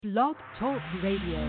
Blog Talk Radio.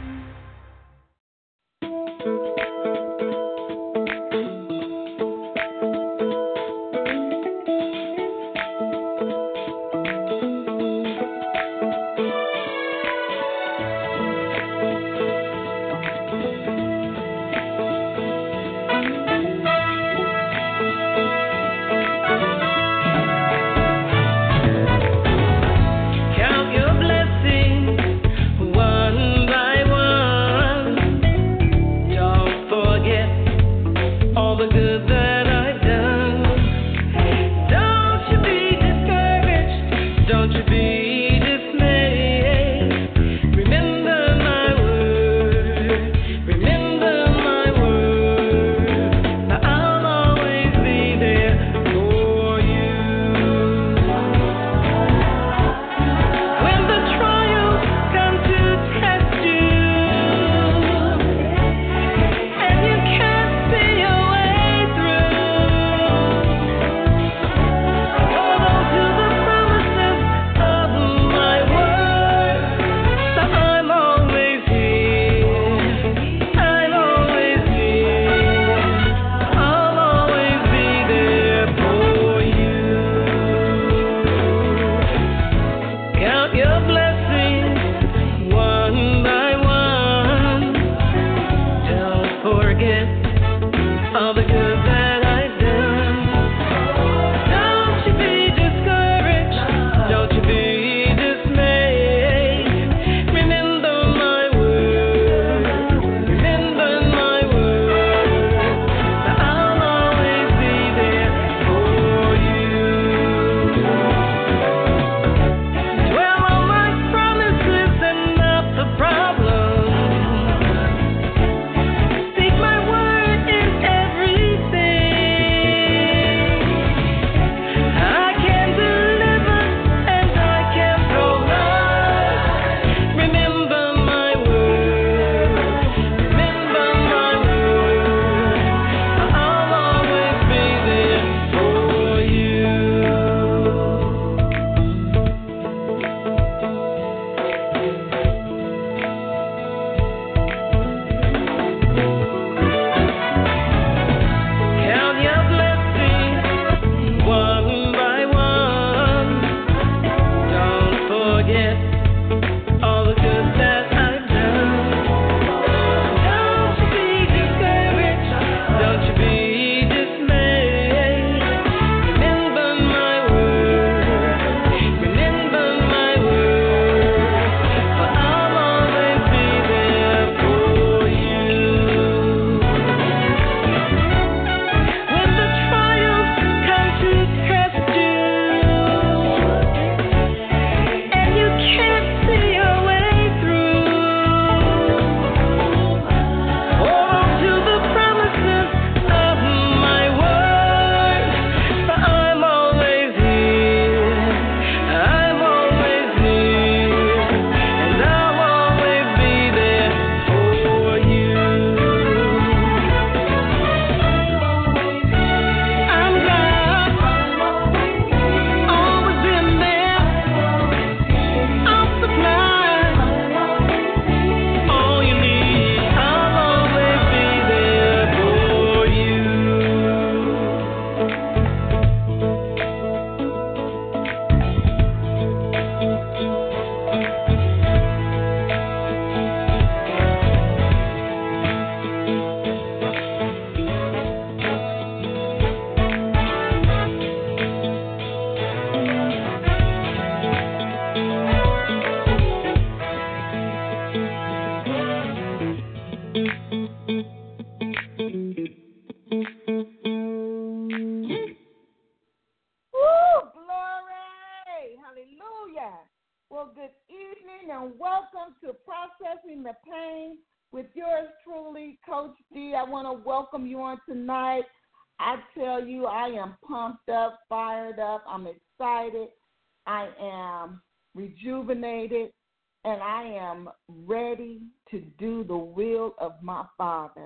Tonight, I tell you, I am pumped up, fired up. I'm excited. I am rejuvenated, and I am ready to do the will of my Father.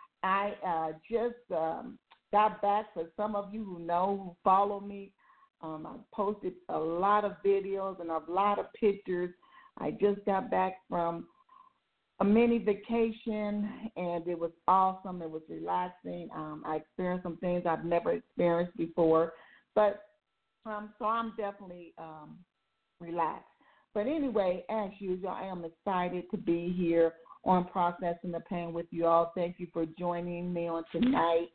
I just got back. For some of you who know, who follow me, I posted a lot of videos and a lot of pictures I just got back from a mini vacation, and it was awesome. It was relaxing. I experienced some things I've never experienced before, but so I'm definitely relaxed. But anyway, as usual, I am excited to be here on Processing the Pain with you all. Thank you for joining me on tonight.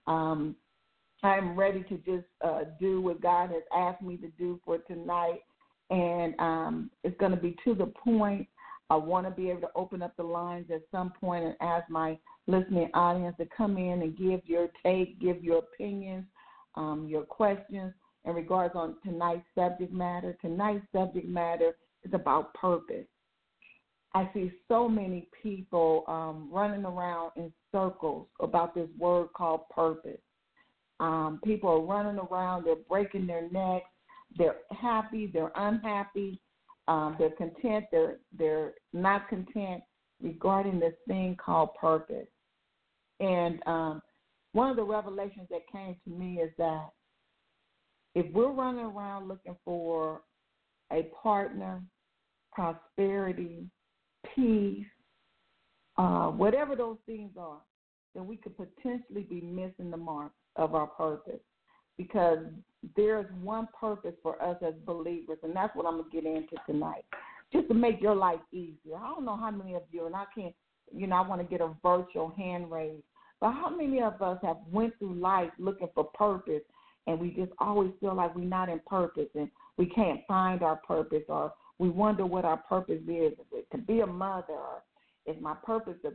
I'm ready to just do what God has asked me to do for tonight, and it's going to be to the point. I want to be able to open up the lines at some point and ask my listening audience to come in and give your take, give your opinions, your questions in regards on tonight's subject matter. Tonight's subject matter is about purpose. I see so many people running around in circles about this word called purpose. People are running around, they're breaking their necks, they're happy, they're unhappy, they're content, they're not content regarding this thing called purpose. And one of the revelations that came to me is that if we're running around looking for a partner, prosperity, peace, whatever those things are, then we could potentially be missing the mark of our purpose, because there's one purpose for us as believers, and that's what I'm going to get into tonight, just to make your life easier. I don't know how many of you, and I can't, I want to get a virtual hand raised, but how many of us have went through life looking for purpose, and we just always feel like we're not in purpose, and we can't find our purpose, or we wonder what our purpose is. Is it to be a mother, or is my purpose to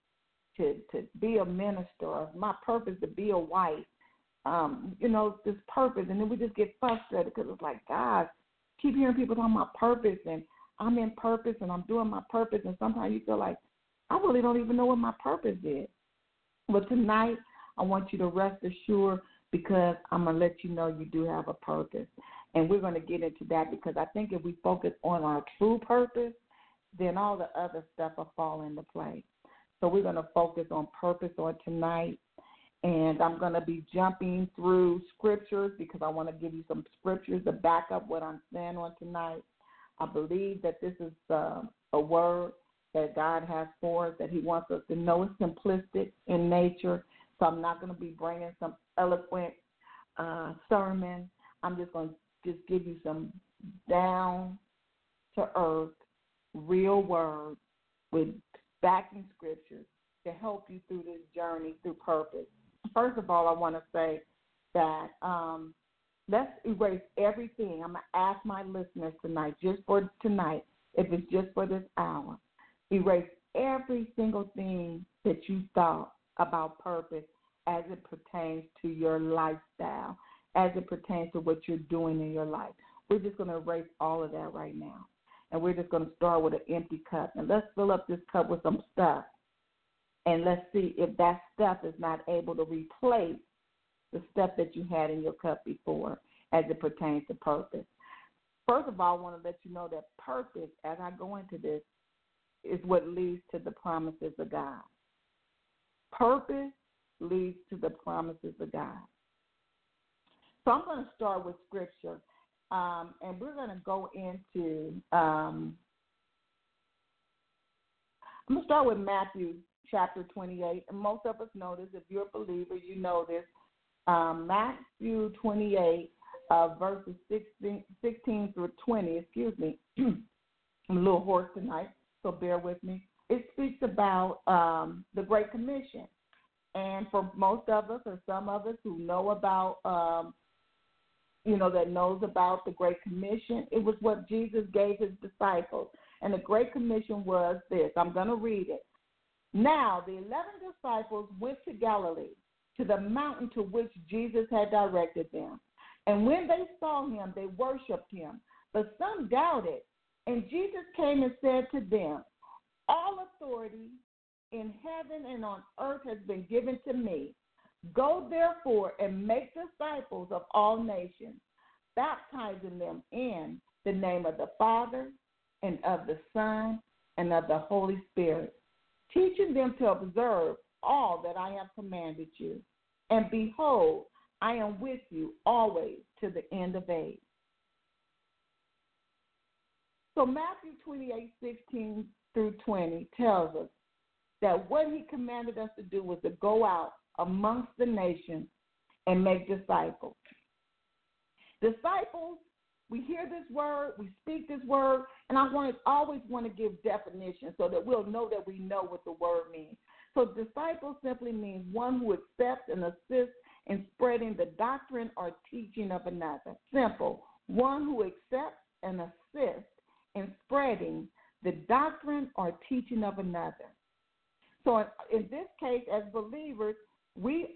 be a minister, or is my purpose to be a wife? This purpose, and then we just get frustrated because it's like, God, keep hearing people talking about purpose, and I'm in purpose, and I'm doing my purpose, and sometimes you feel like, I really don't even know what my purpose is. But tonight, I want you to rest assured, because I'm going to let you know you do have a purpose. And we're going to get into that, because I think if we focus on our true purpose, then all the other stuff will fall into place. So we're going to focus on purpose on tonight. And I'm going to be jumping through scriptures, because I want to give you some scriptures to back up what I'm saying on tonight. I believe that this is a word that God has for us, that he wants us to know. It's simplistic in nature. So I'm not going to be bringing some eloquent sermon. I'm just going to just give you some down-to-earth, real words with backing scriptures to help you through this journey through purpose. First of all, I want to say that let's erase everything. I'm going to ask my listeners tonight, just for tonight, if it's just for this hour, erase every single thing that you thought about purpose as it pertains to your lifestyle, as it pertains to what you're doing in your life. We're just going to erase all of that right now. And we're just going to start with an empty cup. And let's fill up this cup with some stuff. And let's see if that stuff is not able to replace the stuff that you had in your cup before as it pertains to purpose. First of all, I want to let you know that purpose, as I go into this, is what leads to the promises of God. Purpose leads to the promises of God. So I'm going to start with scripture, and we're going to go into, I'm going to start with Matthew chapter 28, and most of us know this. If you're a believer, you know this. Matthew 28, verses 16 through 20, excuse me. I'm a little hoarse tonight, so bear with me. It speaks about the Great Commission. And for most of us, or some of us who know about, that knows about the Great Commission, it was what Jesus gave his disciples. And the Great Commission was this. I'm going to read it. Now the 11 disciples went to Galilee, to the mountain to which Jesus had directed them. And when they saw him, they worshipped him. But some doubted. And Jesus came and said to them, all authority in heaven and on earth has been given to me. Go therefore and make disciples of all nations, baptizing them in the name of the Father and of the Son and of the Holy Spirit, teaching them to observe all that I have commanded you. And behold, I am with you always to the end of age. So Matthew 28:16 through 20 tells us that what he commanded us to do was to go out amongst the nations and make disciples. Disciples, we hear this word, we speak this word, and I always want to give definition so that we'll know that we know what the word means. So disciple simply means one who accepts and assists in spreading the doctrine or teaching of another. Simple. One who accepts and assists in spreading the doctrine or teaching of another. So in this case, as believers, we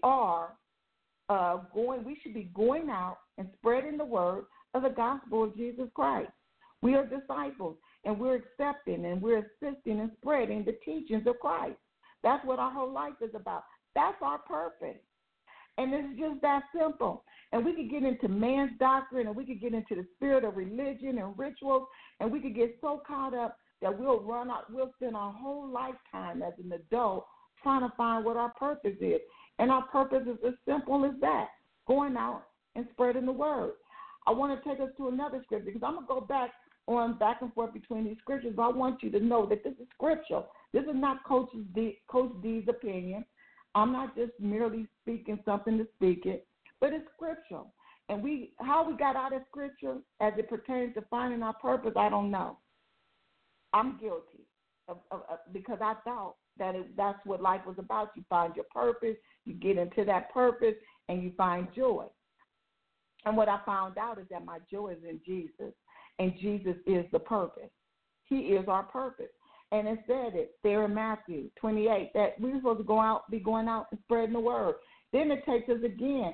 should be going out and spreading the word of the gospel of Jesus Christ. We are disciples, and we're accepting and we're assisting in spreading the teachings of Christ. That's what our whole life is about. That's our purpose. And it's just that simple. And we could get into man's doctrine, and we could get into the spirit of religion and rituals, and we could get so caught up that we'll spend our whole lifetime as an adult trying to find what our purpose is. And our purpose is as simple as that, going out and spreading the word. I want to take us to another scripture because I'm going to go back and forth between these scriptures, but I want you to know that this is scriptural. This is not Coach D's opinion. I'm not just merely speaking something to speak it, but it's scriptural. And how we got out of scripture as it pertains to finding our purpose, I don't know. I'm guilty because I thought that's what life was about. You find your purpose, you get into that purpose, and you find joy. And what I found out is that my joy is in Jesus, and Jesus is the purpose. He is our purpose. And it said it there in Matthew 28 that we're supposed to be going out and spreading the word. Then it takes us again,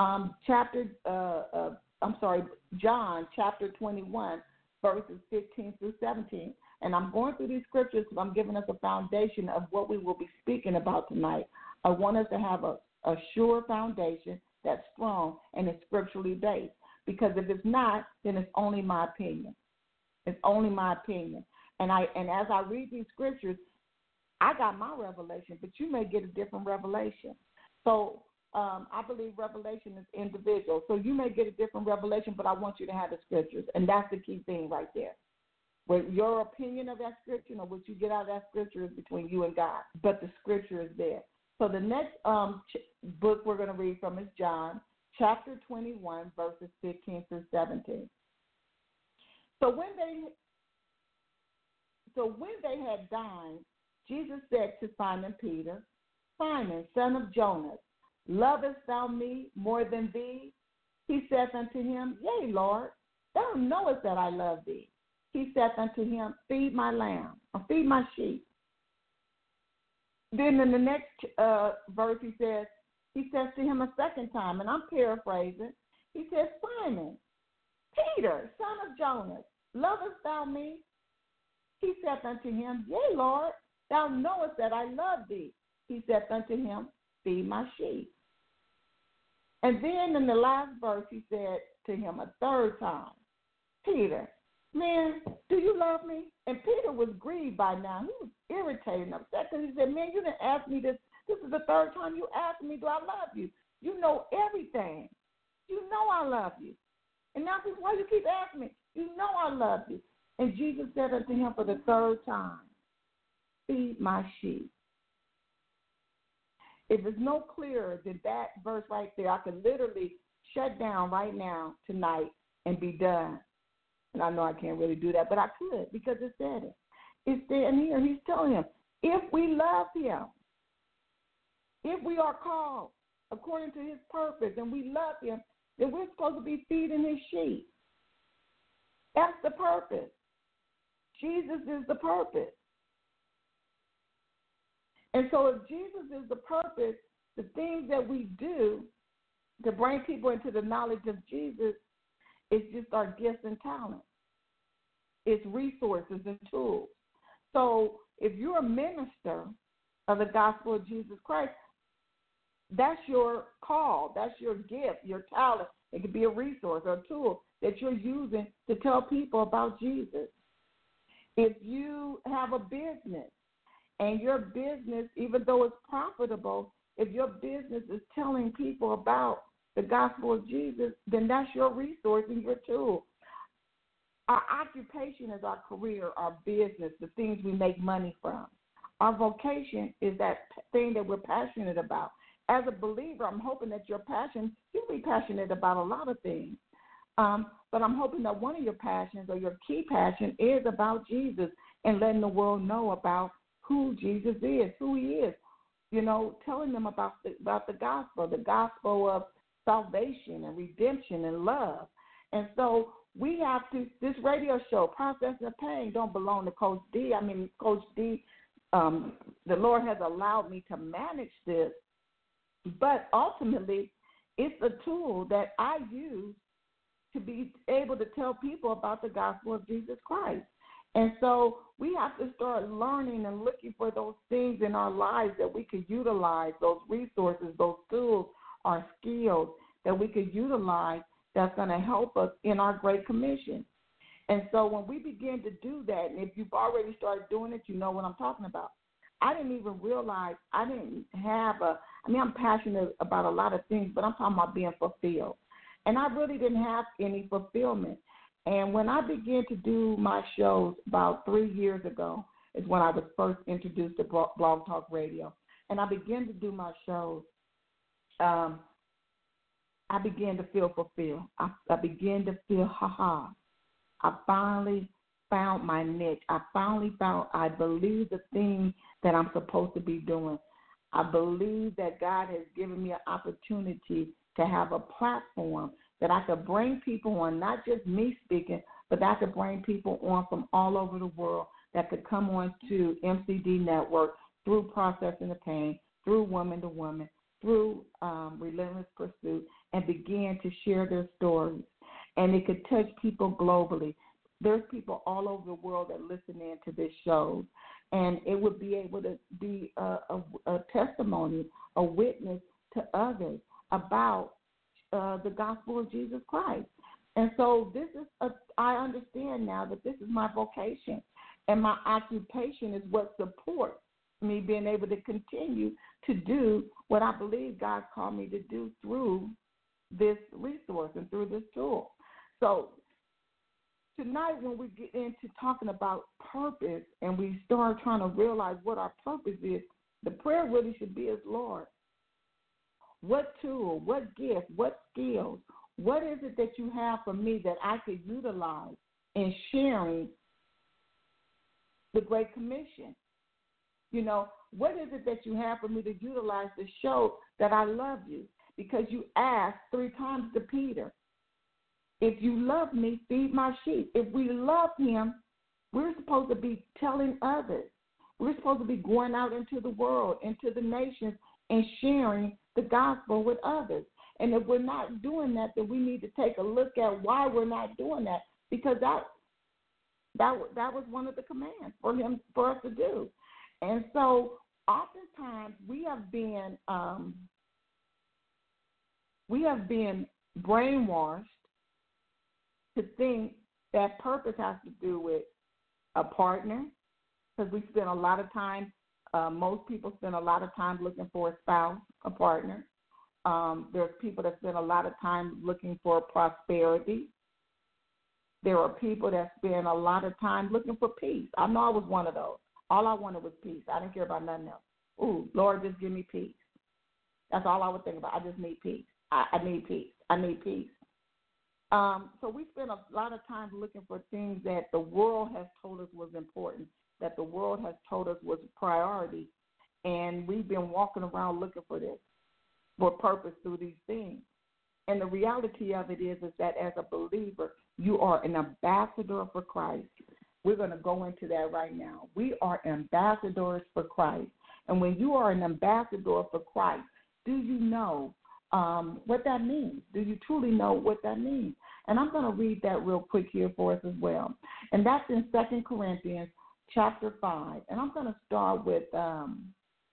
John chapter 21, verses 15 through 17. And I'm going through these scriptures because I'm giving us a foundation of what we will be speaking about tonight. I want us to have a sure foundation that's strong and is scripturally based. Because if it's not, then it's only my opinion. It's only my opinion. And as I read these scriptures, I got my revelation, but you may get a different revelation. So I believe revelation is individual. So you may get a different revelation, but I want you to have the scriptures. And that's the key thing right there. What your opinion of that scripture or what you get out of that scripture is between you and God. But the scripture is there. So the next book we're going to read from is John chapter 21, verses 15 through 17. So when they had dined, Jesus said to Simon Peter, Simon, son of Jonas, lovest thou me more than these? He saith unto him, Yea, Lord, thou knowest that I love thee. He saith unto him, Feed my lamb, or feed my sheep. Then in the next verse he says to him a second time, and I'm paraphrasing, he says, Simon, Peter, son of Jonas, lovest thou me? He saith unto him, Yea, Lord, thou knowest that I love thee. He saith unto him, Feed my sheep. And then in the last verse he said to him a third time, Peter, man, do you love me? And Peter was grieved by now. He was irritated and upset because he said, man, you didn't ask me this. This is the third time you asked me, do I love you? You know everything. You know I love you. And now why you keep asking me? You know I love you. And Jesus said unto him for the third time, Feed my sheep. If it's no clearer than that verse right there, I could literally shut down right now tonight and be done. And I know I can't really do that, but I could because it said it. It's there and here. He's telling him, if we love him, if we are called according to his purpose and we love him, then we're supposed to be feeding his sheep. That's the purpose. Jesus is the purpose. And so if Jesus is the purpose, the things that we do to bring people into the knowledge of Jesus is just our gifts and talents. It's resources and tools. So if you're a minister of the gospel of Jesus Christ, that's your call. That's your gift, your talent. It could be a resource or a tool that you're using to tell people about Jesus. If you have a business and your business, even though it's profitable, if your business is telling people about the gospel of Jesus, then that's your resource and your tool. Our occupation is our career, our business, the things we make money from. Our vocation is that thing that we're passionate about. As a believer, I'm hoping that you'll be passionate about a lot of things. But I'm hoping that one of your passions or your key passion is about Jesus and letting the world know about who Jesus is, who he is. You know, telling them about the gospel of salvation and redemption and love. And so we have to, this radio show, Processing the Pain, don't belong to Coach D. Coach D, the Lord has allowed me to manage this, but ultimately it's a tool that I use to be able to tell people about the gospel of Jesus Christ. And so we have to start learning and looking for those things in our lives that we could utilize, those resources, those tools, our skills that we could utilize that's going to help us in our Great Commission. And so when we begin to do that, and if you've already started doing it, you know what I'm talking about. I didn't even realize I'm passionate about a lot of things, but I'm talking about being fulfilled. And I really didn't have any fulfillment. And when I began to do my shows about 3 years ago is when I was first introduced to Blog Talk Radio. And I began to do my shows. I began to feel fulfilled. I began to feel, I finally found my niche. I believe the thing that I'm supposed to be doing. I believe that God has given me an opportunity to have a platform that I could bring people on, not just me speaking, but that I could bring people on from all over the world that could come on to MCD Network through Processing the Pain, through Woman to Woman, through Relentless Pursuit, and begin to share their stories. And it could touch people globally. There's people all over the world that listen in to this show, and it would be able to be a testimony, a witness to others about the gospel of Jesus Christ. And so I understand now that this is my vocation, and my occupation is what supports me being able to continue to do what I believe God called me to do through this resource and through this tool. So tonight when we get into talking about purpose and we start trying to realize what our purpose is, the prayer really should be is, Lord, what tool, what gift, what skills, what is it that you have for me that I could utilize in sharing the Great Commission? You know, what is it that you have for me to utilize to show that I love you? Because you asked 3 times to Peter, if you love me, feed my sheep. If we love him, we're supposed to be telling others. We're supposed to be going out into the world, into the nations, and sharing the gospel with others. And if we're not doing that, then we need to take a look at why we're not doing that, because that was one of the commands for us to do. And so oftentimes we have been brainwashed to think that purpose has to do with a partner, because we spend a lot of time, most people spend a lot of time looking for a spouse, a partner. There's people that spend a lot of time looking for prosperity. There are people that spend a lot of time looking for peace. I know I was one of those. All I wanted was peace. I didn't care about nothing else. Ooh, Lord, just give me peace. That's all I would think about. I just need peace. I need peace. I need peace. So we spend a lot of time looking for things that the world has told us was important, that the world has told us was a priority, and we've been walking around looking for this, for purpose through these things. And the reality of it is that as a believer, you are an ambassador for Christ. We're going to go into that right now. We are ambassadors for Christ. And when you are an ambassador for Christ, do you know what that means? Do you truly know what that means? And I'm going to read that real quick here for us as well. And that's in 2 Corinthians chapter 5. And I'm going to start with, I'm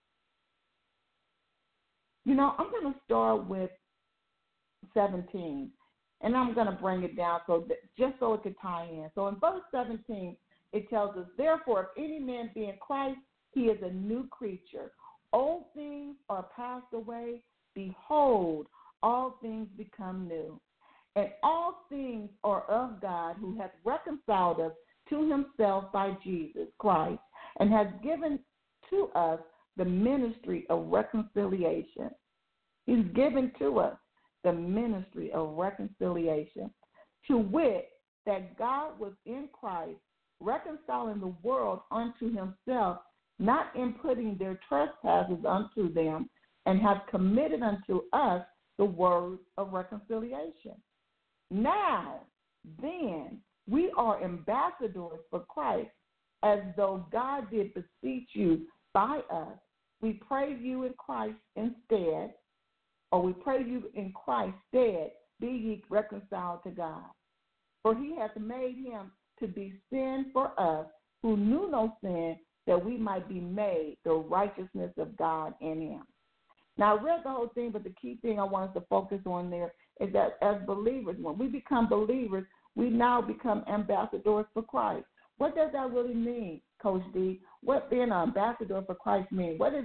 going to start with 17. And I'm going to bring it down just so it could tie in. So in verse 17, it tells us, therefore, if any man be in Christ, he is a new creature. Old things are passed away. Behold, all things become new. And all things are of God, who hath reconciled us to himself by Jesus Christ, and has given to us the ministry of reconciliation. He's given to us the ministry of reconciliation, to wit, that God was in Christ, reconciling the world unto himself, not imputing their trespasses unto them, and have committed unto us the word of reconciliation. Now, then, we are ambassadors for Christ, as though God did beseech you by us. We pray you in Christ instead, or we pray you in Christ's stead, be ye reconciled to God. For he hath made him to be sin for us, who knew no sin, that we might be made the righteousness of God in him. Now, I read the whole thing, but the key thing I want us to focus on there is that as believers, when we become believers, we now become ambassadors for Christ. What does that really mean, Coach D? What being an ambassador for Christ mean? What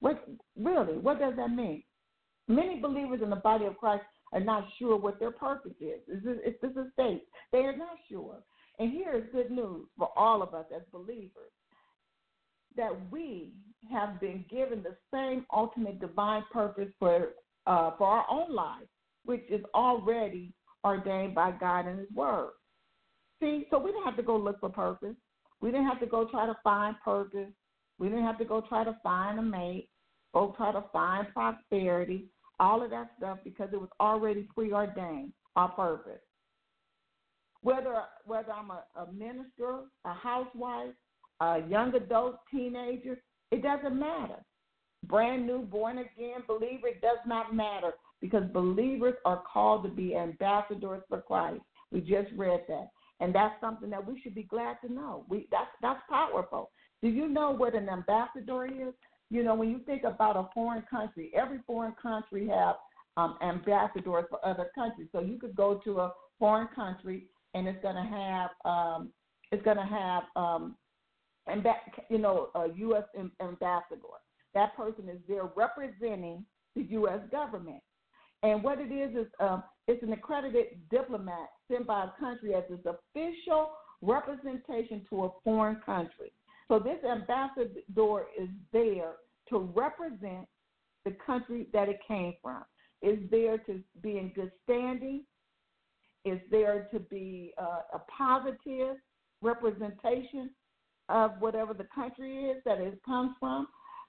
does that mean? Many believers in the body of Christ are not sure what their purpose is. It's this a state. They are not sure. And here is good news for all of us as believers, that we have been given the same ultimate divine purpose for our own lives, which is already ordained by God in his word. See, so we didn't have to go look for purpose. We didn't have to go try to find purpose. We didn't have to go try to find a mate, go try to find prosperity, all of that stuff, because it was already preordained, our purpose. Whether I'm a minister, a housewife, a young adult, teenager, it doesn't matter. Brand new, born again believer, it does not matter, because believers are called to be ambassadors for Christ. We just read that. And that's something that we should be glad to know. That's powerful. Do you know what an ambassador is? You know, when you think about a foreign country, every foreign country have ambassadors for other countries. So you could go to a foreign country and it's going to have a U.S. ambassador. That person is there representing the U.S. government. And what it is it's an accredited diplomat sent by a country as its official representation to a foreign country. So this ambassador is there to represent the country that it came from. Is there to be in good standing. Is there to be a positive representation of whatever the country is that it comes from.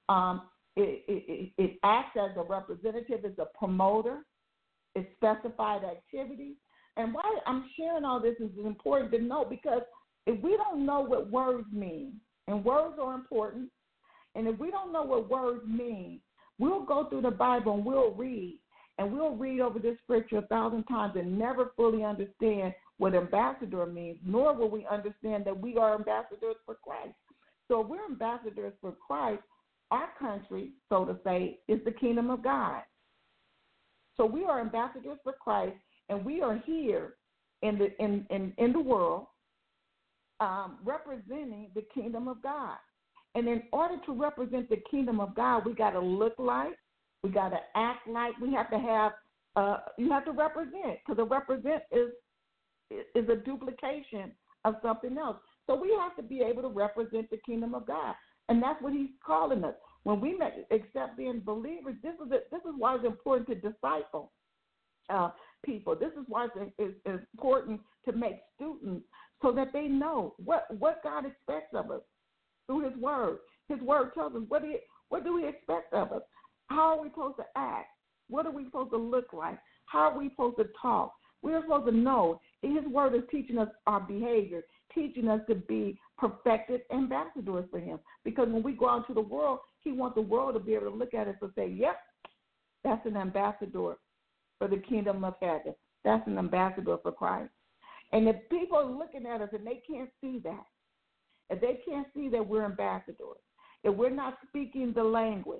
It acts as a representative, it's a promoter, it's specified activities. And why I'm sharing all this is important to know, because if we don't know what words mean, and words are important, and if we don't know what words mean, we'll go through the Bible and we'll read over this scripture 1,000 times and never fully understand what ambassador means, nor will we understand that we are ambassadors for Christ. So if we're ambassadors for Christ, our country, so to say, is the kingdom of God. So we are ambassadors for Christ, and we are here in the world representing the kingdom of God. And in order to represent the kingdom of God, we got to look like, we got to act like, we have to have, you have to represent, because a represent is a duplication of something else. So we have to be able to represent the kingdom of God. And that's what he's calling us. When we accept being believers, this is why it's important to disciple people. This is why it's important to make students so that they know what God expects of us through his word. His word tells us what do he expect of us? How are we supposed to act? What are we supposed to look like? How are we supposed to talk? We're supposed to know. His word is teaching us our behavior, teaching us to be perfected ambassadors for him. Because when we go out to the world, he wants the world to be able to look at us and say, yep, that's an ambassador for the kingdom of heaven. That's an ambassador for Christ. And if people are looking at us and they can't see that, if they can't see that we're ambassadors, if we're not speaking the language,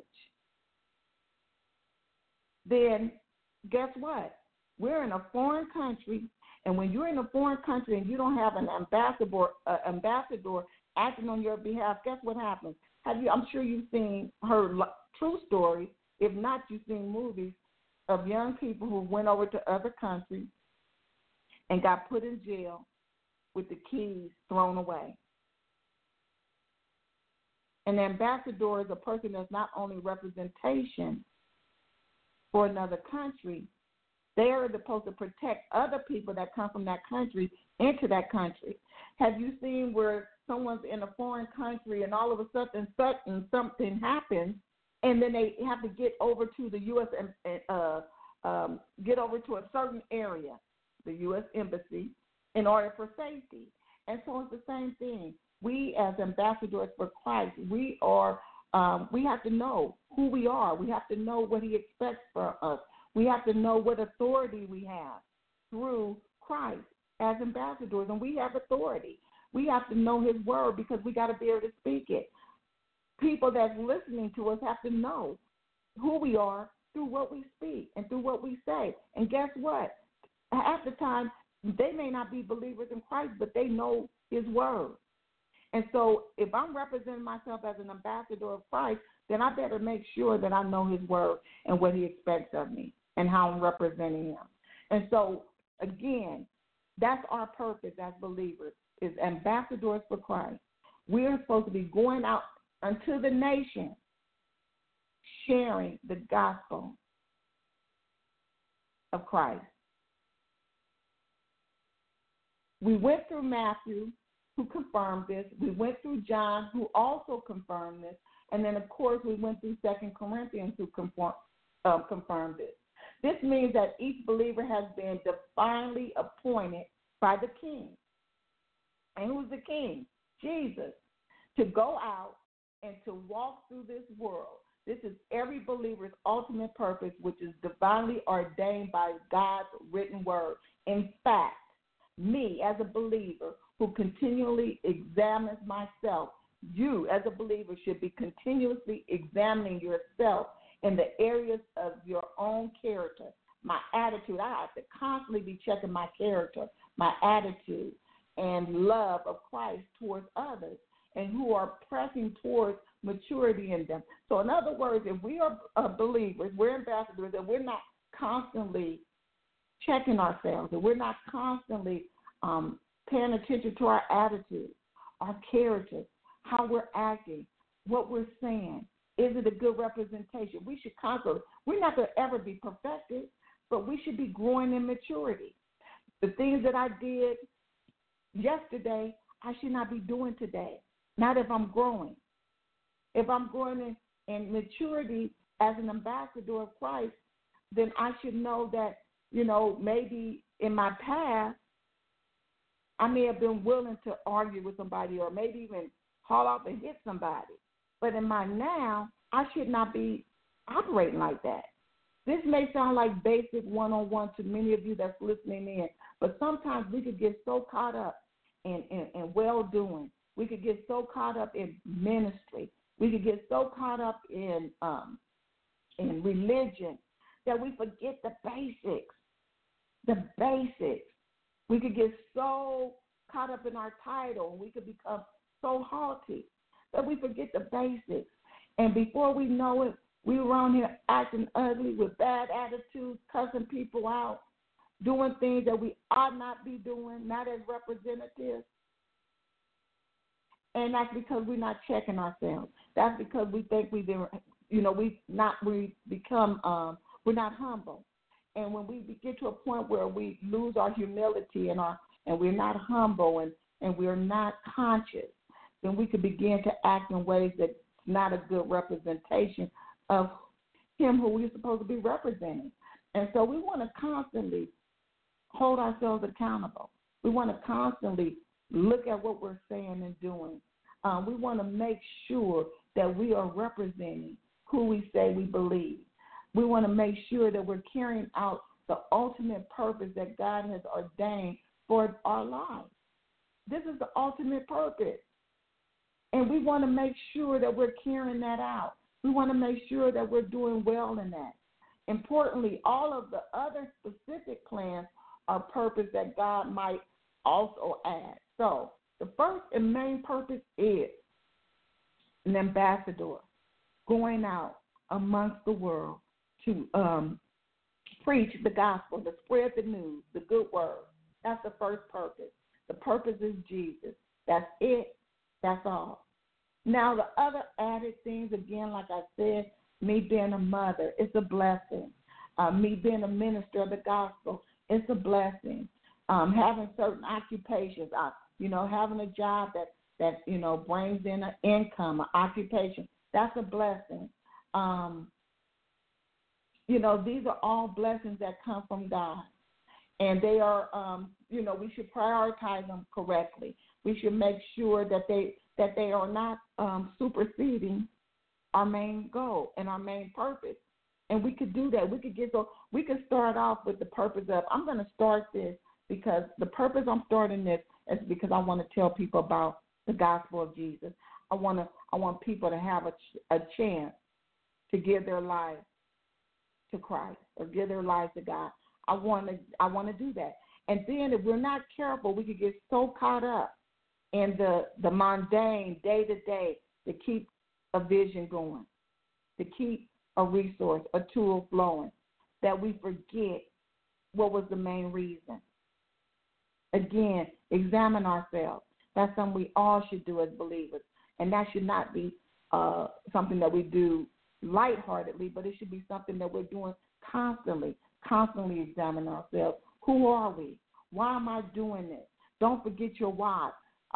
then guess what? We're in a foreign country, and when you're in a foreign country and you don't have an ambassador acting on your behalf, guess what happens? I'm sure you've heard true stories. If not, you've seen movies of young people who went over to other countries and got put in jail with the keys thrown away. An ambassador is a person that's not only representation for another country, they are supposed to protect other people that come from that country into that country. Have you seen where someone's in a foreign country and all of a sudden something happens, and then they have to get over to the U.S. and get over to a certain area, the U.S. Embassy, in order for safety? And so it's the same thing. We as ambassadors for Christ, we have to know who we are. We have to know what he expects from us. We have to know what authority we have through Christ as ambassadors, and we have authority. We have to know his word because we got to be able to speak it. People that's listening to us have to know who we are through what we speak and through what we say. And guess what? Half the time, they may not be believers in Christ, but they know his word. And so if I'm representing myself as an ambassador of Christ, then I better make sure that I know his word and what he expects of me and how I'm representing him. And so, again, that's our purpose as believers, is ambassadors for Christ. We're supposed to be going out unto the nation, sharing the gospel of Christ. We went through Matthew, who confirmed this. We went through John, who also confirmed this. And then, of course, we went through 2 Corinthians, who confirmed this. This means that each believer has been divinely appointed by the King. And who's the King? Jesus. To go out and to walk through this world. This is every believer's ultimate purpose, which is divinely ordained by God's written word. In fact, me as a believer who continually examines myself, you as a believer should be continuously examining yourself in the areas of your own character. My attitude, I have to constantly be checking my character, my attitude, and love of Christ towards others and who are pressing towards maturity in them. So in other words, if we are believers, we're ambassadors, and we're not constantly checking ourselves, and we're not constantly paying attention to our attitude, our character, how we're acting, what we're saying. Is it a good representation? We should constantly, we're not going to ever be perfected, but we should be growing in maturity. The things that I did yesterday, I should not be doing today, not if I'm growing. If I'm growing in maturity as an ambassador of Christ, then I should know that, maybe in my past, I may have been willing to argue with somebody or maybe even haul off and hit somebody. But in my now, I should not be operating like that. This may sound like basic one-on-one to many of you that's listening in, but sometimes we could get so caught up in well-doing. We could get so caught up in ministry. We could get so caught up in religion that we forget the basics. The basics. We could get so caught up in our title, and we could become so haughty that we forget the basics. And before we know it, we were around here acting ugly with bad attitudes, cussing people out, doing things that we ought not be doing, not as representatives. And that's because we're not checking ourselves. That's because we think we're not humble. And when we get to a point where we lose our humility and we're not humble and we're not conscious, then we could begin to act in ways that's not a good representation of him who we're supposed to be representing. And so we want to constantly hold ourselves accountable. We want to constantly look at what we're saying and doing. We want to make sure that we are representing who we say we believe. We want to make sure that we're carrying out the ultimate purpose that God has ordained for our lives. This is the ultimate purpose. And we want to make sure that we're carrying that out. We want to make sure that we're doing well in that. Importantly, all of the other specific plans are purpose that God might also add. So the first and main purpose is an ambassador going out amongst the world to preach the gospel, to spread the news, the good word. That's the first purpose. The purpose is Jesus. That's it. That's all. Now, the other added things, again, like I said, me being a mother, it's a blessing. Me being a minister of the gospel, it's a blessing. Having certain occupations, having a job that brings in an income, an occupation, that's a blessing. These are all blessings that come from God. And they are, we should prioritize them correctly. We should make sure that they are not superseding our main goal and our main purpose. And we could do that. We could start off with the purpose of, I'm going to start this because the purpose I'm starting this is because I want to tell people about the gospel of Jesus. I want people to have a chance to give their lives to Christ or give their lives to God. I want to do that. And then if we're not careful, we could get so caught up in the mundane day-to-day to keep a vision going, to keep a resource, a tool flowing, that we forget what was the main reason. Again, examine ourselves. That's something we all should do as believers. And that should not be something that we do lightheartedly, but it should be something that we're doing constantly examine ourselves. Who are we? Why am I doing this? Don't forget your why.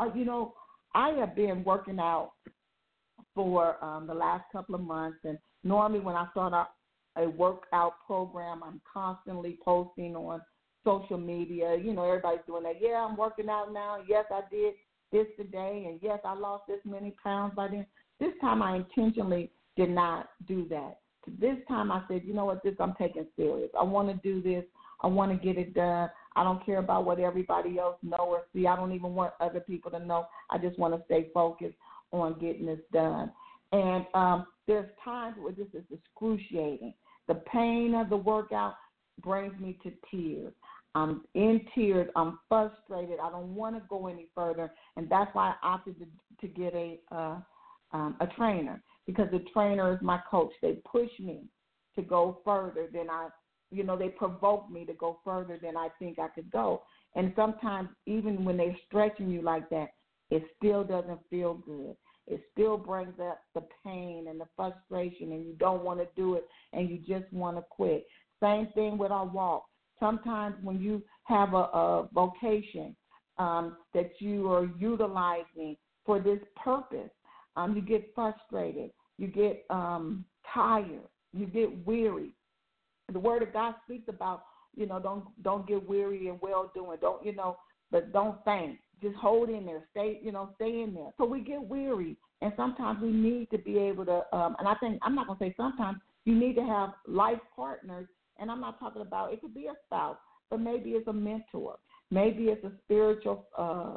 I have been working out for the last couple of months, and normally when I start a workout program, I'm constantly posting on social media. Everybody's doing that. Yeah, I'm working out now. Yes, I did this today, and yes, I lost this many pounds by then. This time I intentionally did not do that. This time I said, you know what, this I'm taking serious. I want to do this. I want to get it done. I don't care about what everybody else know or see. I don't even want other people to know. I just want to stay focused on getting this done. And there's times where this is excruciating. The pain of the workout brings me to tears. I'm in tears. I'm frustrated. I don't want to go any further, and that's why I opted to get a trainer, because the trainer is my coach. They push me to go further than they provoke me to go further than I think I could go. And sometimes even when they're stretching you like that, it still doesn't feel good. It still brings up the pain and the frustration, and you don't want to do it, and you just want to quit. Same thing with our walk. Sometimes when you have a vocation that you are utilizing for this purpose, you get frustrated, you get tired, you get weary. The Word of God speaks about, don't get weary in well doing. But don't faint. Just hold in there. Stay in there. So we get weary, and sometimes we need to be able to. And I think I'm not gonna say sometimes you need to have life partners. And I'm not talking about, it could be a spouse, but maybe it's a mentor. Maybe it's a spiritual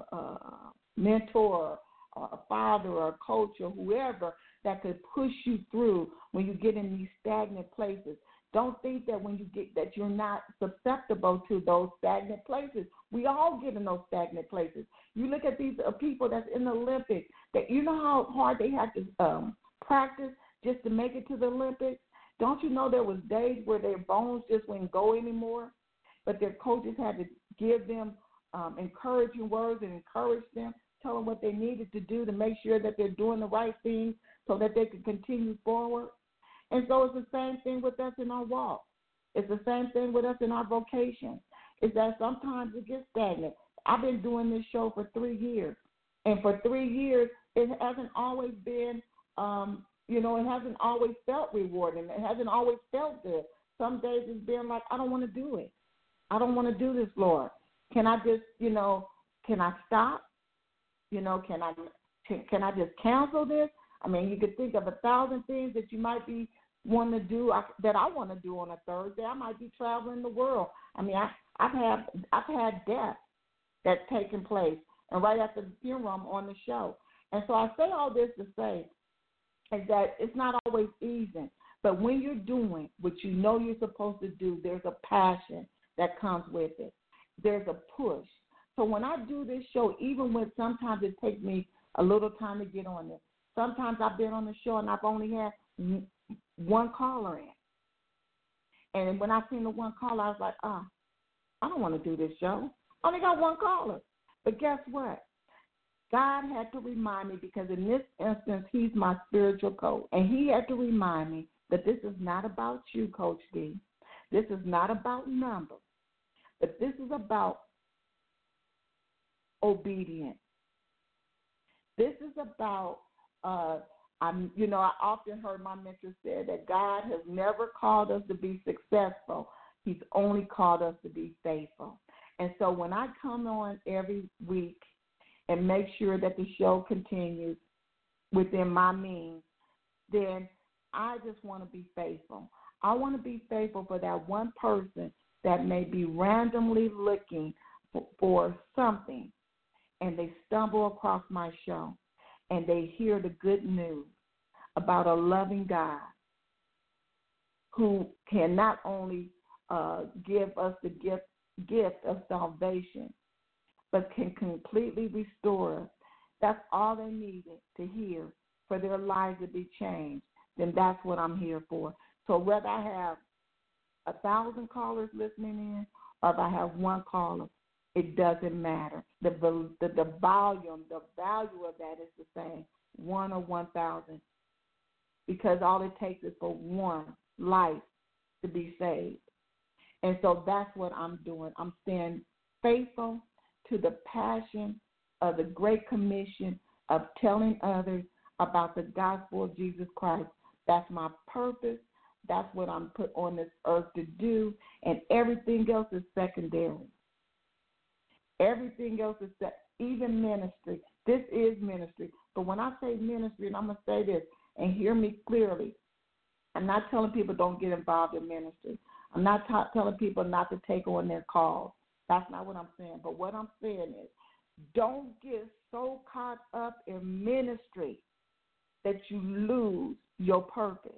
mentor or a father or a coach or whoever that could push you through when you get in these stagnant places. Don't think that when you get that you're not susceptible to those stagnant places. We all get in those stagnant places. You look at these people that's in the Olympics, that you know how hard they have to practice just to make it to the Olympics. Don't you know there was days where their bones just wouldn't go anymore, but their coaches had to give them encouraging words and encourage them, tell them what they needed to do to make sure that they're doing the right thing so that they can continue forward. And so it's the same thing with us in our walk. It's the same thing with us in our vocation. Is that sometimes it gets stagnant. I've been doing this show for 3 years, and for 3 years it hasn't always been it hasn't always felt rewarding. It hasn't always felt good. Some days it's been like, I don't want to do it. I don't want to do this, Lord. Can I just, can I stop? Can I just cancel this? I mean, you could think of 1,000 things that you might be wanting to do that I want to do on a Thursday. I might be traveling the world. I mean, I've had death that's taken place, and right after the funeral, I'm on the show. And so I say all this to say is that it's not always easy, but when you're doing what you know you're supposed to do, there's a passion that comes with it. There's a push. So when I do this show, even when sometimes it takes me a little time to get on it, sometimes I've been on the show and I've only had one caller in. And when I seen the one caller, I was like, I don't want to do this show. I only got one caller. But guess what? God had to remind me, because in this instance, he's my spiritual coach. And he had to remind me that this is not about you, Coach D. This is not about numbers. But this is about obedience. This is about, I often heard my mentor say that God has never called us to be successful. He's only called us to be faithful. And so when I come on every week and make sure that the show continues within my means, then I just want to be faithful. I want to be faithful for that one person that may be randomly looking for something, and they stumble across my show, and they hear the good news about a loving God who can not only give us the gift of salvation, but can completely restore us. That's all they needed to hear for their lives to be changed. Then that's what I'm here for. So whether I have 1,000 callers listening in or if I have one caller, it doesn't matter. The volume, the value of that is the same, 1 or 1,000, because all it takes is for one life to be saved. And so that's what I'm doing. I'm staying faithful to the passion of the Great Commission of telling others about the gospel of Jesus Christ. That's my purpose. That's what I'm put on this earth to do, and everything else is secondary. Everything else is even ministry. This is ministry. But when I say ministry, and I'm going to say this, and hear me clearly, I'm not telling people don't get involved in ministry. I'm not telling people not to take on their calls. That's not what I'm saying. But what I'm saying is, don't get so caught up in ministry that you lose your purpose.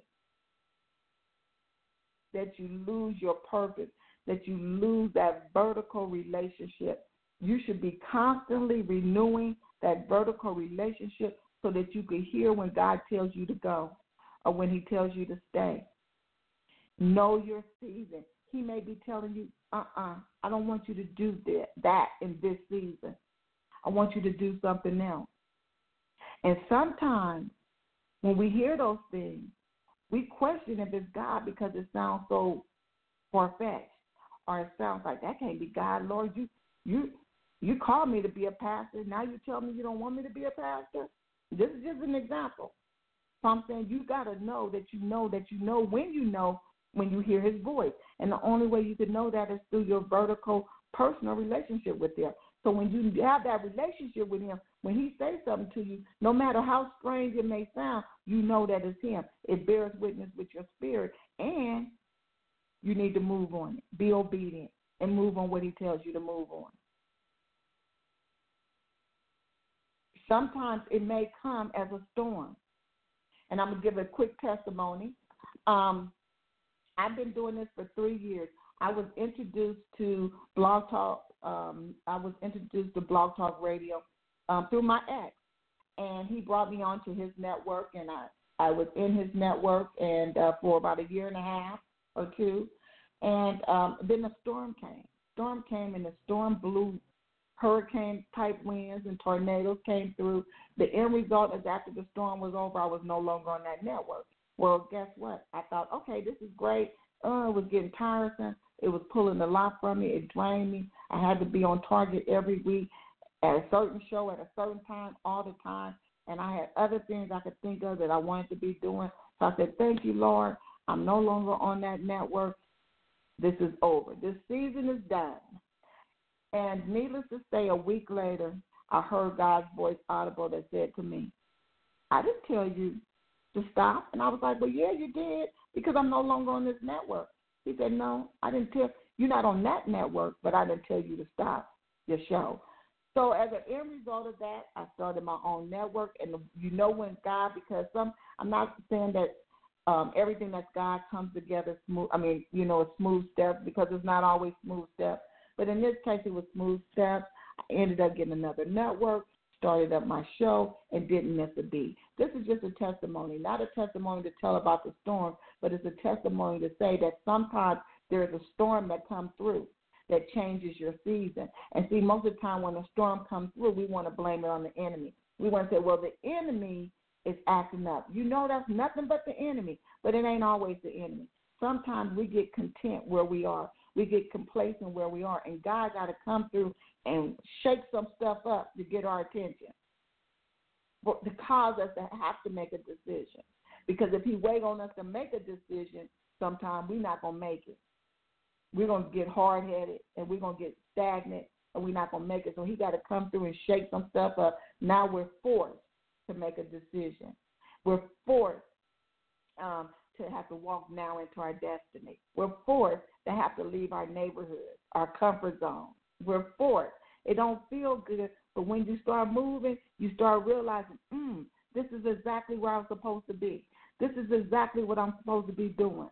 That you lose your purpose. That you lose that vertical relationship. You should be constantly renewing that vertical relationship so that you can hear when God tells you to go or when he tells you to stay. Know your season. He may be telling you, I don't want you to do that in this season. I want you to do something else. And sometimes when we hear those things, we question if it's God because it sounds so far-fetched, or it sounds like that can't be God. Lord, you called me to be a pastor. Now you tell me you don't want me to be a pastor? This is just an example. So I'm saying you got to know that you know when you hear his voice. And the only way you can know that is through your vertical personal relationship with him. So when you have that relationship with him, when he says something to you, no matter how strange it may sound, you know that it's him. It bears witness with your spirit, and you need to move on it. Be obedient and move on what he tells you to move on. Sometimes it may come as a storm. And I'm going to give a quick testimony. I've been doing this for 3 years. I was introduced to Blog Talk. I was introduced to Blog Talk Radio through my ex, and he brought me onto his network, and I was in his network and for about a year and a half or two, and then the storm came. Storm came, and the storm blew hurricane-type winds and tornadoes came through. The end result is after the storm was over, I was no longer on that network. Well, guess what? I thought, okay, this is great. It was getting tiresome. It was pulling a lot from me. It drained me. I had to be on target every week at a certain show at a certain time all the time, and I had other things I could think of that I wanted to be doing. So I said, thank you, Lord. I'm no longer on that network. This is over. This season is done. And needless to say, a week later, I heard God's voice audible that said to me, I didn't tell you to stop. And I was like, well, yeah, you did, because I'm no longer on this network. He said, no, I didn't tell you're not on that network, but I didn't tell you to stop your show. So as an end result of that, I started my own network. And when God, because I'm not saying that everything that's God comes together smooth. I mean, a smooth step, because it's not always smooth steps. But in this case, it was smooth steps. I ended up getting another network, started up my show, and didn't miss a beat. This is just a testimony, not a testimony to tell about the storm, but it's a testimony to say that sometimes there is a storm that comes through. that changes your season. And see, most of the time when a storm comes through, we want to blame it on the enemy. We want to say, well, the enemy is acting up. You know that's nothing but the enemy, but it ain't always the enemy. Sometimes we get content where we are. We get complacent where we are, and God got to come through and shake some stuff up to get our attention, to cause us to have to make a decision. Because if he wait on us to make a decision, sometimes we're not going to make it. We're going to get hard-headed, and we're going to get stagnant, and we're not going to make it. So he got to come through and shake some stuff up. Now we're forced to make a decision. We're forced to have to walk now into our destiny. We're forced to have to leave our neighborhood, our comfort zone. We're forced. It don't feel good, but when you start moving, you start realizing, this is exactly where I'm supposed to be. This is exactly what I'm supposed to be doing.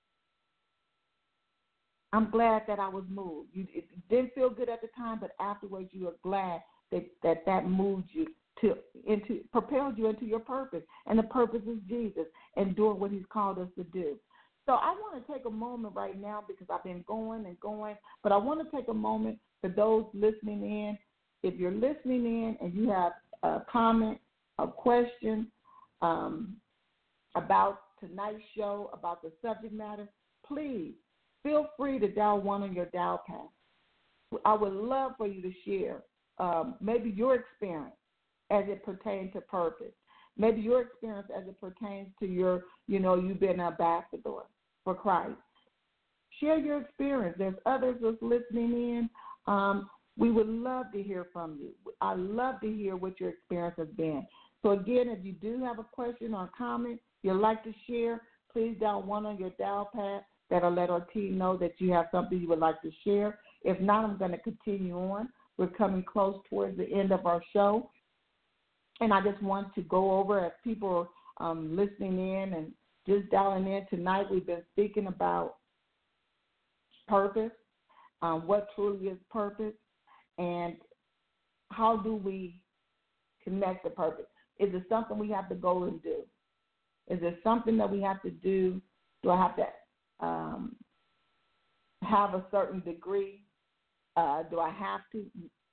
I'm glad that I was moved. It didn't feel good at the time, but afterwards you are glad that moved you propelled you into your purpose. And the purpose is Jesus and doing what he's called us to do. So I want to take a moment right now because I've been going and going, but I want to take a moment for those listening in. If you're listening in and you have a comment, a question about tonight's show, about the subject matter, please feel free to dial 1 on your dial pad. I would love for you to share maybe your experience as it pertains to purpose. Maybe your experience as it pertains to your, you've been an ambassador for Christ. Share your experience. There's others that's listening in. We would love to hear from you. I love to hear what your experience has been. So, again, if you do have a question or comment you'd like to share, please dial 1 on your dial pad. That'll let our team know that you have something you would like to share. If not, I'm going to continue on. We're coming close towards the end of our show. And I just want to go over, as people are listening in and just dialing in tonight, we've been speaking about purpose, what truly is purpose, and how do we connect the purpose. Is it something we have to go and do? Is it something that we have to do? Do I have to have a certain degree? Do I have to,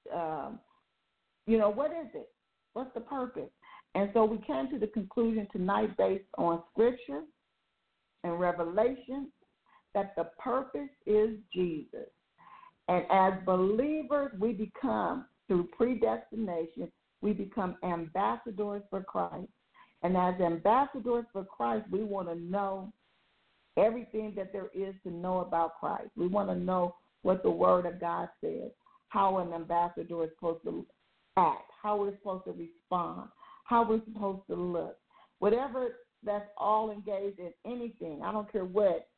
what is it? What's the purpose? And so we came to the conclusion tonight based on Scripture and Revelation that the purpose is Jesus. And as believers, we become, through predestination, we become ambassadors for Christ. And as ambassadors for Christ, we want to know everything that there is to know about Christ. We want to know what the Word of God says, how an ambassador is supposed to act, how we're supposed to respond, how we're supposed to look. Whatever, that's all engaged in anything. I don't care what,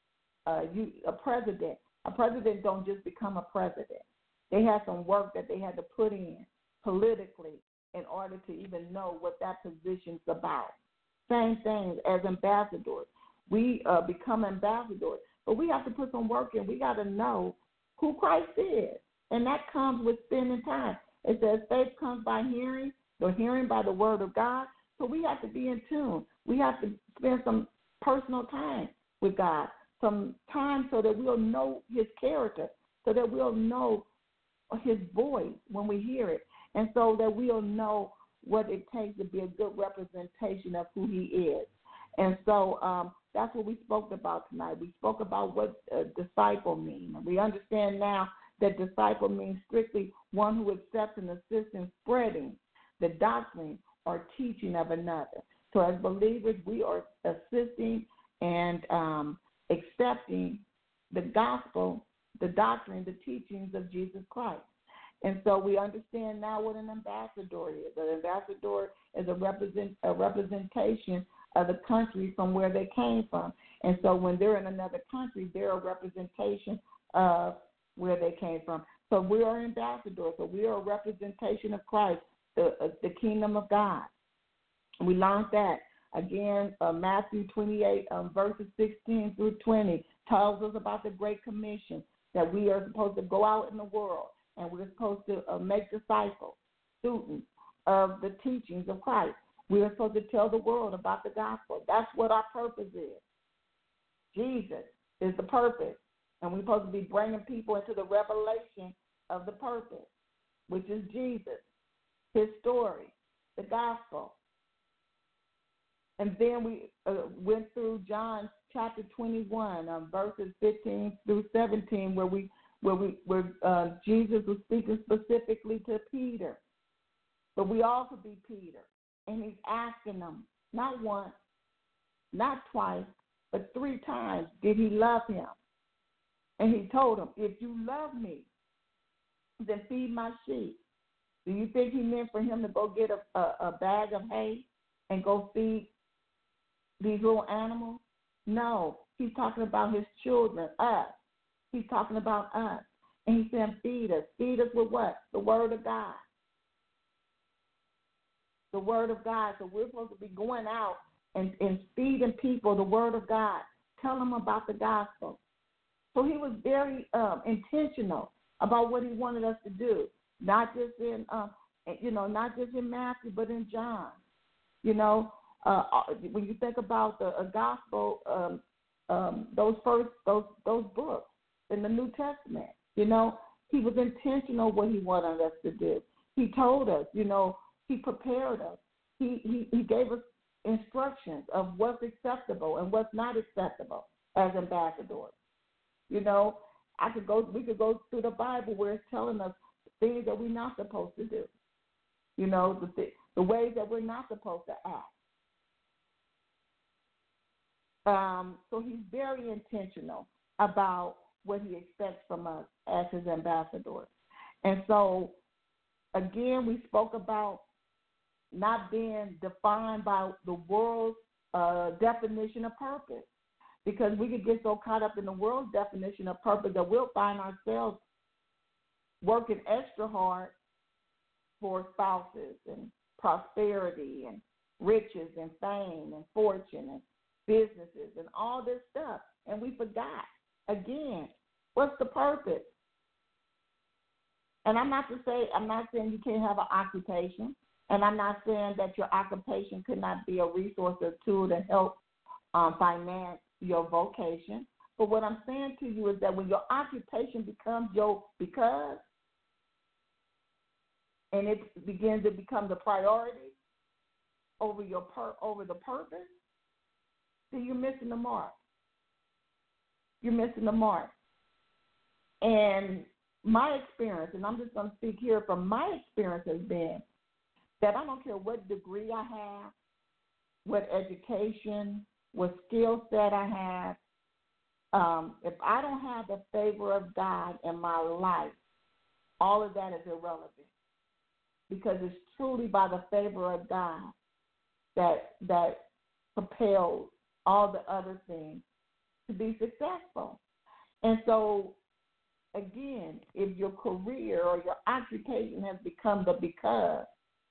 a president don't just become a president. They had some work that they had to put in politically in order to even know what that position's about. Same thing as ambassadors. We become ambassadors, but we have to put some work in. We got to know who Christ is, and that comes with spending time. It says faith comes by hearing, or hearing by the word of God. So we have to be in tune. We have to spend some personal time with God, some time so that we'll know his character, so that we'll know his voice when we hear it, and so that we'll know what it takes to be a good representation of who he is. And so that's what we spoke about tonight. We spoke about what a disciple means. And we understand now that disciple means strictly one who accepts and assists in spreading the doctrine or teaching of another. So as believers, we are assisting and accepting the gospel, the doctrine, the teachings of Jesus Christ. And so we understand now what an ambassador is. An ambassador is a representation of the country from where they came from. And so when they're in another country, they're a representation of where they came from. So we are ambassadors. So we are a representation of Christ, the kingdom of God. We learned that. Again, Matthew 28, verses 16 through 20, tells us about the Great Commission, that we are supposed to go out in the world and we're supposed to make disciples, students of the teachings of Christ. We are supposed to tell the world about the gospel. That's what our purpose is. Jesus is the purpose. And we're supposed to be bringing people into the revelation of the purpose, which is Jesus, his story, the gospel. And then we went through John chapter 21, verses 15 through 17, where Jesus was speaking specifically to Peter. But we all could be Peter. And he's asking them, not once, not twice, but 3 times, did he love him? And he told him, if you love me, then feed my sheep. Do you think he meant for him to go get a bag of hay and go feed these little animals? No, he's talking about his children, us. He's talking about us. And he said, feed us. Feed us with what? The word of God. The word of God. So we're supposed to be going out and feeding people the word of God. Tell them about the gospel. So he was very intentional about what he wanted us to do, not just in not just in Matthew, but in John. When you think about the gospel, those books in the New Testament, he was intentional what he wanted us to do. He told us, he prepared us. He gave us instructions of what's acceptable and what's not acceptable as ambassadors. We could go through the Bible where it's telling us things that we're not supposed to do. The ways that we're not supposed to act. So he's very intentional about what he expects from us as his ambassadors. And so, again, we spoke about not being defined by the world's definition of purpose, because we could get so caught up in the world's definition of purpose that we'll find ourselves working extra hard for spouses and prosperity and riches and fame and fortune and businesses and all this stuff. And we forgot, again, what's the purpose? And I'm not saying you can't have an occupation. And I'm not saying that your occupation could not be a resource or tool to help finance your vocation. But what I'm saying to you is that when your occupation becomes your because, and it begins to become the priority over the purpose, then you're missing the mark. You're missing the mark. And my experience, and I'm just going to speak here from my experience, has been that I don't care what degree I have, what education, what skill set I have, if I don't have the favor of God in my life, all of that is irrelevant, because it's truly by the favor of God that propels all the other things to be successful. And so, again, if your career or your occupation has become the because,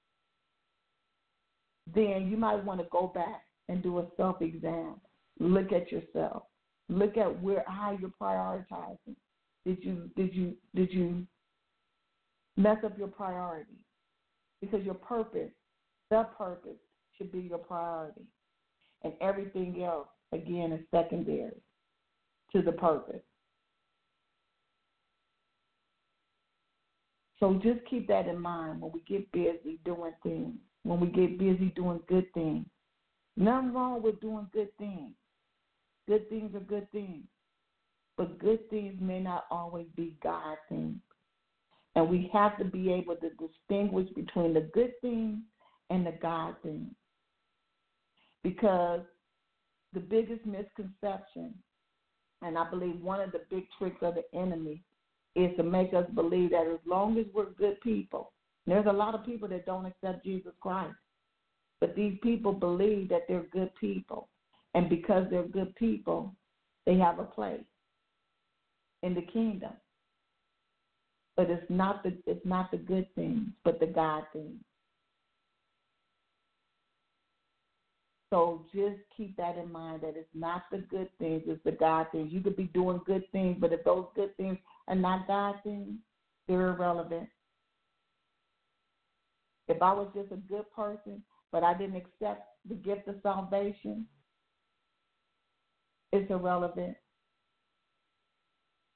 then you might want to go back and do a self-exam. Look at yourself. Look at how you're prioritizing. Did you mess up your priorities? Because your purpose, the purpose, should be your priority. And everything else, again, is secondary to the purpose. So just keep that in mind when we get busy doing things, when we get busy doing good things. Nothing wrong with doing good things. Good things are good things. But good things may not always be God things. And we have to be able to distinguish between the good things and the God things. Because the biggest misconception, and I believe one of the big tricks of the enemy, is to make us believe that as long as we're good people, there's a lot of people that don't accept Jesus Christ, but these people believe that they're good people. And because they're good people, they have a place in the kingdom. But it's not the good things, but the God things. So just keep that in mind, that it's not the good things, it's the God things. You could be doing good things, but if those good things are not God things, they're irrelevant. If I was just a good person, but I didn't accept the gift of salvation, it's irrelevant.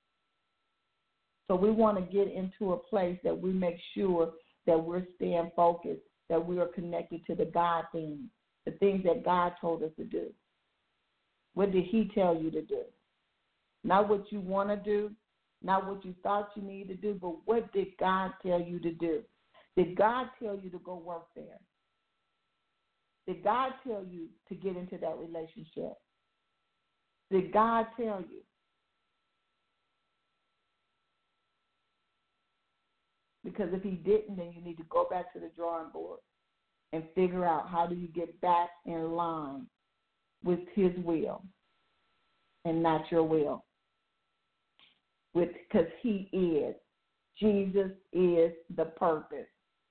So we want to get into a place that we make sure that we're staying focused, that we are connected to the God things, the things that God told us to do. What did he tell you to do? Not what you want to do, not what you thought you needed to do, but what did God tell you to do? Did God tell you to go work there? Did God tell you to get into that relationship? Did God tell you? Because if he didn't, then you need to go back to the drawing board and figure out how do you get back in line with his will and not your will. Because he is. Jesus is the purpose.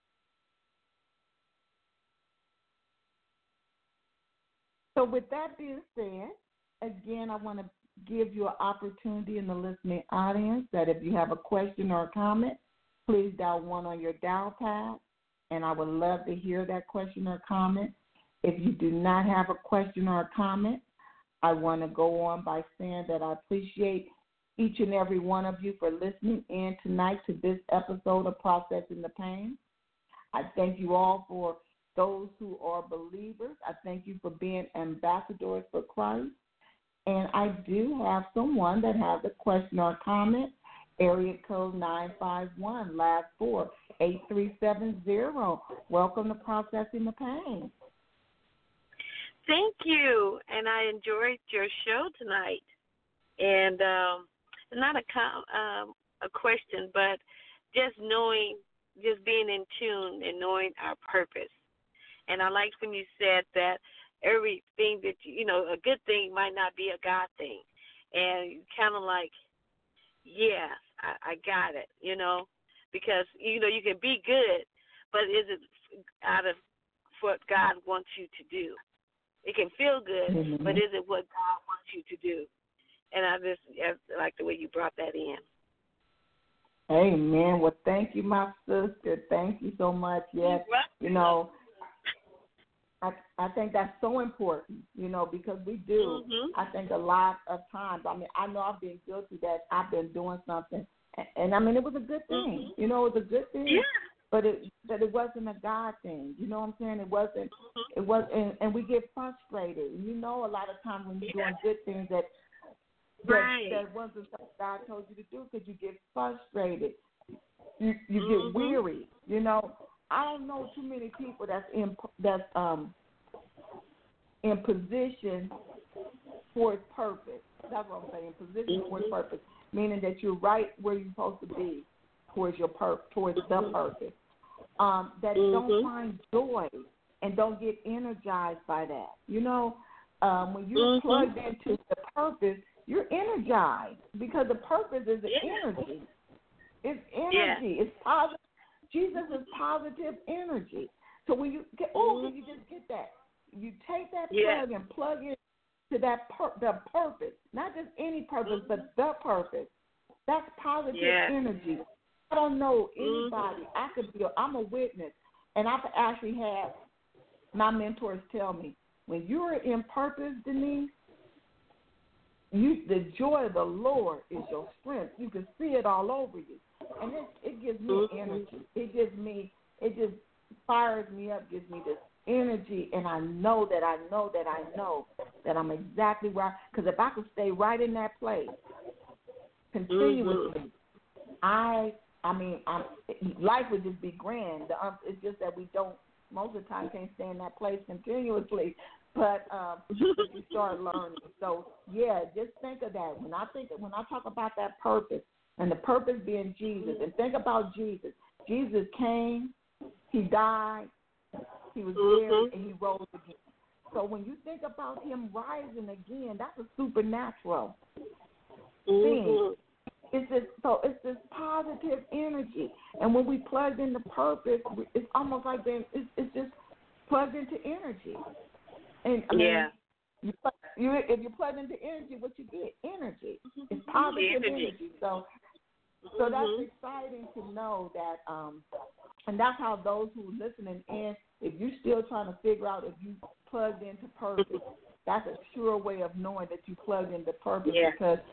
So with that being said, again, I want to give you an opportunity in the listening audience that if you have a question or a comment, please dial 1 on your dial pad, and I would love to hear that question or comment. If you do not have a question or a comment, I want to go on by saying that I appreciate each and every one of you for listening in tonight to this episode of Processing the Pain. I thank you all for those who are believers. I thank you for being ambassadors for Christ. And I do have someone that has a question or comment. Area code 951, last 4, 8370. Welcome to Processing the Pain. Thank you, and I enjoyed your show tonight. And not a question, but just knowing, just being in tune and knowing our purpose. And I liked when you said that everything that, a good thing might not be a God thing. And kind of like, yeah, I got it, because, you can be good, but is it out of what God wants you to do? It can feel good, but is it what God wants you to do? And I like the way you brought that in. Amen. Well, thank you, my sister. Thank you so much. Yes, I think that's so important, because we do. I think a lot of times, I know I've been guilty that I've been doing something, and it was a good thing. It was a good thing, but it wasn't a God thing. You know what I'm saying? It wasn't, and we get frustrated. And a lot of times when you're doing good things that wasn't something God told you to do, because you get frustrated. You get weary, I don't know too many people that's in position for its purpose. That's what I'm saying. Position for its purpose, meaning that you're right where you're supposed to be towards the purpose. That don't find joy and don't get energized by that. When you're plugged into the purpose, you're energized because the purpose is the energy. It's energy. It's positive. Jesus is positive energy. So when you get, can you just get that? You take that plug and plug it to that the purpose, not just any purpose, but the purpose. That's positive energy. I don't know anybody. I'm a witness, and I've actually had my mentors tell me, when you're in purpose, Denise, the joy of the Lord is your strength. You can see it all over you. And it gives me energy. It just fires me up, gives me this energy, and I know that I'm exactly right. Because if I could stay right in that place continuously, life would just be grand. It's just that we don't, most of the time, can't stay in that place continuously. But you start learning. So just think of that. When I talk about that purpose, and the purpose being Jesus, and think about Jesus. Jesus came, he died, he was buried, and he rose again. So when you think about him rising again, that's a supernatural thing. It's this positive energy, and when we plug in the purpose, it's almost like it's just plugged into energy. And if you plug into energy, what you get? Energy. It's positive energy. So that's exciting to know that, and that's how those who are listening in, if you're still trying to figure out if you plugged into purpose, that's a sure way of knowing that you plugged into purpose, because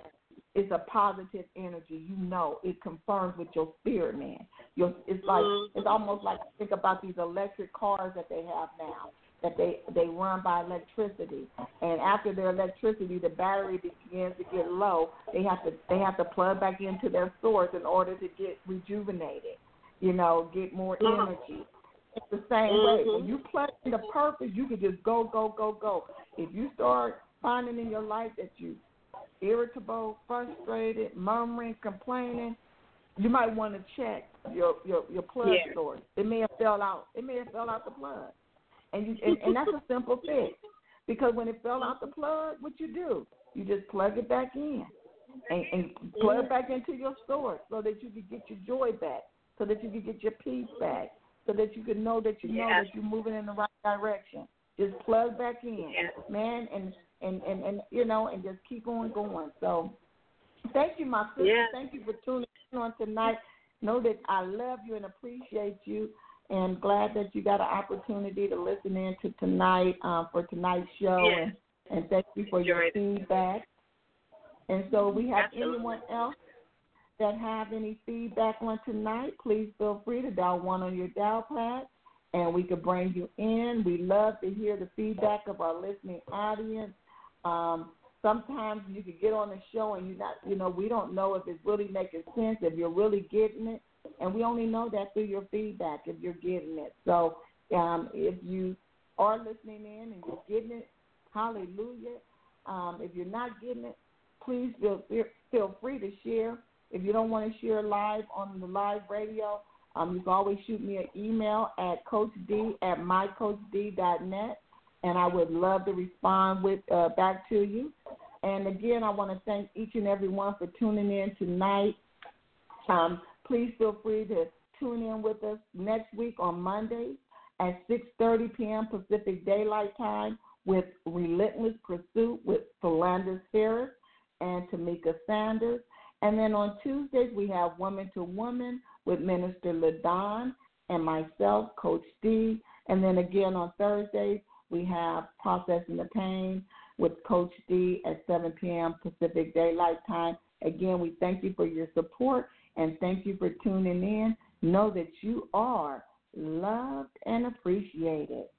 it's a positive energy. You know, it confirms with your spirit, man. It's like it's almost like, think about these electric cars that they have now, that they run by electricity, and after their electricity, the battery begins to get low. They have to plug back into their source in order to get rejuvenated. You know, get more energy. It's the same way. When you plug into purpose, you can just go, go, go, go. If you start finding in your life that you irritable, frustrated, murmuring, complaining, you might want to check your plug source. It may have fell out. It may have fell out the plug, and that's a simple fix. Because when it fell out the plug, what you do? You just plug it back in, and plug back into your source so that you can get your joy back, so that you can get your peace back, so that you can know that that you're moving in the right direction. Just plug back in, man, and you know, and just keep on going. So thank you, my sister. Yeah. Thank you for tuning in on tonight. Know that I love you and appreciate you, and glad that you got an opportunity to listen in to tonight for tonight's show. Yeah. And thank you for your feedback. And so we have anyone else that have any feedback on tonight, please feel free to dial 1 on your dial pad, and we could bring you in. We love to hear the feedback of our listening audience. Sometimes you could get on the show and we don't know if it's really making sense, if you're really getting it, and we only know that through your feedback if you're getting it. So if you are listening in and you're getting it, hallelujah. If you're not getting it, please feel free to share. If you don't want to share live on the live radio, you can always shoot me an email at coachd@mycoachd.net, and I would love to respond back to you. And again, I want to thank each and every one for tuning in tonight. Please feel free to tune in with us next week on Monday at 6:30 p.m. Pacific Daylight Time with Relentless Pursuit with Philanders Harris and Tamika Sanders. And then on Tuesdays, we have Woman to Woman with Minister LaDon and myself, Coach D. And then again on Thursdays, we have Processing the Pain with Coach D at 7 p.m. Pacific Daylight Time. Again, we thank you for your support and thank you for tuning in. Know that you are loved and appreciated.